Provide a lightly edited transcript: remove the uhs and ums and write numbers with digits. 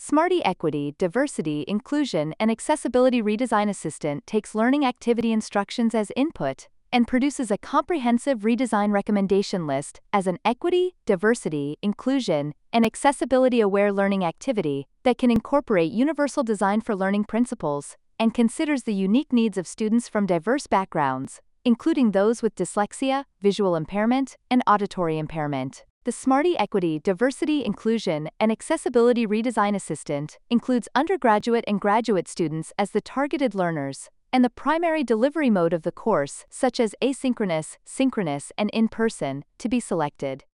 Smarty Equity, Diversity, Inclusion, and Accessibility Redesign Assistant takes learning activity instructions as input and produces a comprehensive redesign recommendation list as an equity, diversity, inclusion, and accessibility-aware learning activity that can incorporate universal design for learning principles and considers the unique needs of students from diverse backgrounds, including those with dyslexia, visual impairment, and auditory impairment. The Smarty Equity, Diversity, Inclusion, and Accessibility Redesign Assistant includes undergraduate and graduate students as the targeted learners, and the primary delivery mode of the course, such as asynchronous, synchronous, and in-person, to be selected.